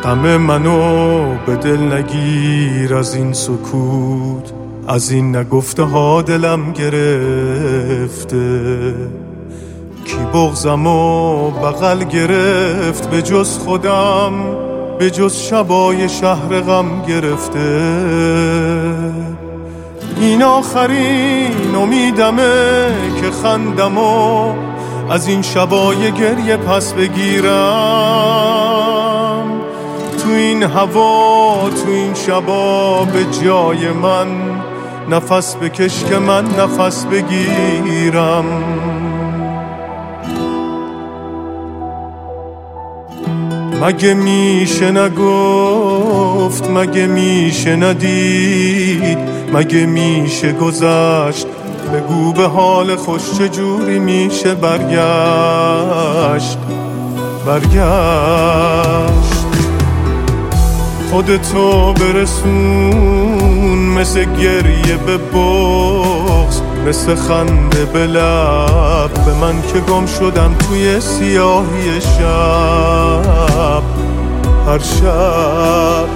غم منو به دل نگیر، از این سکوت از این نگفته ها دلم گرفته. کی بغضمو بغل گرفت به جز خودم، به جز شبای شهر غم گرفته. این آخرین امیدمه که خندمو از این شبای گریه پس بگیرم. تو این هوا تو این شبا به جای من نفس بکش که من نفس بگیرم. مگه میشه نگفت، مگه میشه ندید، مگه میشه گذشت؟ بگو به حال خوش چجوری میشه برگشت. خودتو برسون مثل گریه به بغض، مثل خنده به لب به من که گم شدم توی سیاهی شب. هر شب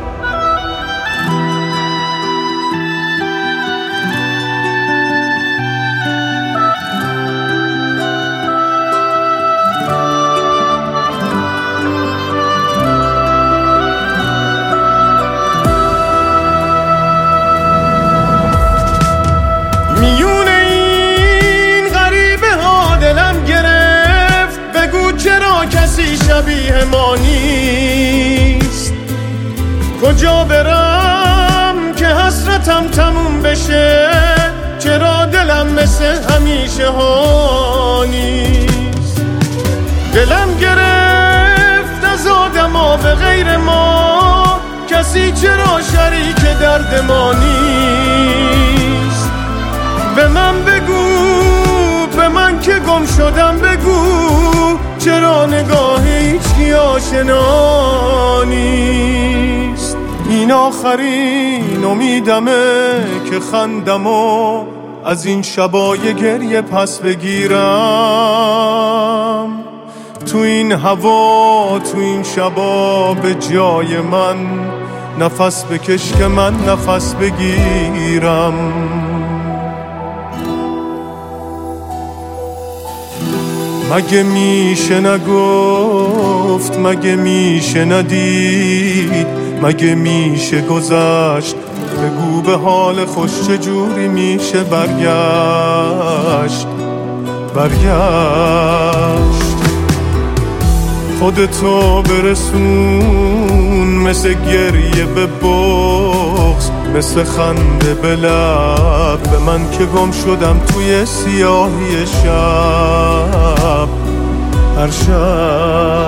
میون این غریبه ها دلم گرفت، بگو چرا کسی شبیه ما نیست؟ کجا برم که حسرتم تموم بشه؟ چرا دلم مثل همیشه ها نیست؟ دلم گرفت از آدما به غیر ما، کسی چرا شریک درد ما نیست؟ به من بگو، به من که گم شدم بگو، چرا نگاه هیچکی آشنا نیست؟ این آخرین امیدمه که خندمو از این شبای گریه پس بگیرم. تو این هوا تو این شبا به جای من نفس بکش که من نفس بگیرم. مگه میشه نگفت، مگه میشه ندید، مگه میشه گذشت؟ بگو به حال خوش چجوری میشه برگشت. خودتو برسون مثل گریه به بغض، مثل خنده به لب به من که گم شدم توی سیاهی شب. هر شب